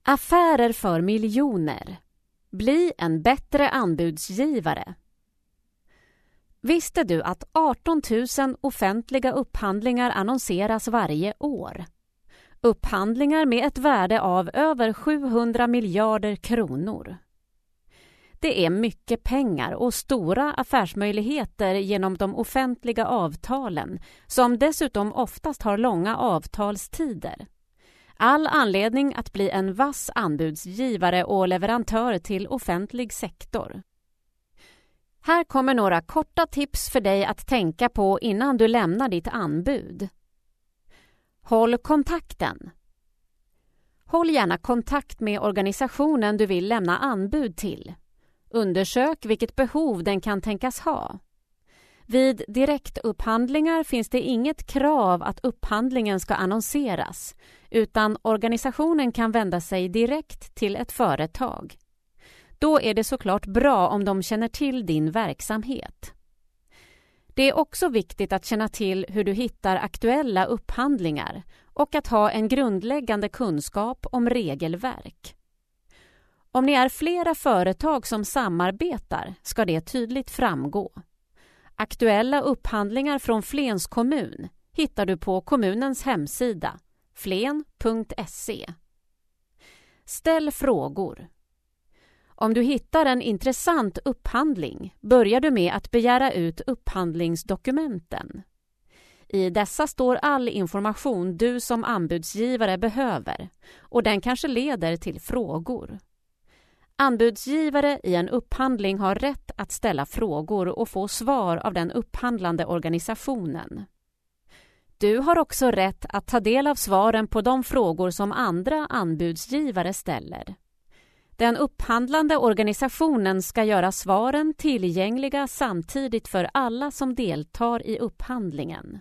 Affärer för miljoner. Bli en bättre anbudsgivare. Visste du att 18 000 offentliga upphandlingar annonseras varje år? Upphandlingar med ett värde av över 700 miljarder kronor. Det är mycket pengar och stora affärsmöjligheter genom de offentliga avtalen, som dessutom oftast har långa avtalstider. All anledning att bli en vass anbudsgivare och leverantör till offentlig sektor. Här kommer några korta tips för dig att tänka på innan du lämnar ditt anbud. Håll kontakten. Håll gärna kontakt med organisationen du vill lämna anbud till. Undersök vilket behov den kan tänkas ha. Vid direktupphandlingar finns det inget krav att upphandlingen ska annonseras, utan organisationen kan vända sig direkt till ett företag. Då är det såklart bra om de känner till din verksamhet. Det är också viktigt att känna till hur du hittar aktuella upphandlingar och att ha en grundläggande kunskap om regelverk. Om ni är flera företag som samarbetar ska det tydligt framgå. Aktuella upphandlingar från Flens kommun hittar du på kommunens hemsida flen.se. Ställ frågor. Om du hittar en intressant upphandling börjar du med att begära ut upphandlingsdokumenten. I dessa står all information du som anbudsgivare behöver och den kanske leder till frågor. Anbudsgivare i en upphandling har rätt att ställa frågor och få svar av den upphandlande organisationen. Du har också rätt att ta del av svaren på de frågor som andra anbudsgivare ställer. Den upphandlande organisationen ska göra svaren tillgängliga samtidigt för alla som deltar i upphandlingen.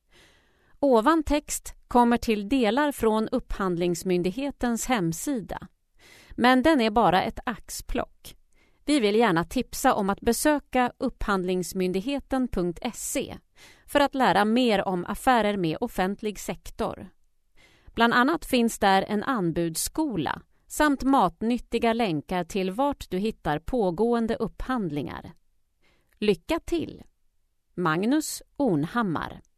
Ovan text kommer till delar från Upphandlingsmyndighetens hemsida. Men den är bara ett axplock. Vi vill gärna tipsa om att besöka upphandlingsmyndigheten.se för att lära mer om affärer med offentlig sektor. Bland annat finns där en anbudsskola samt matnyttiga länkar till vart du hittar pågående upphandlingar. Lycka till! Magnus Ornhammar.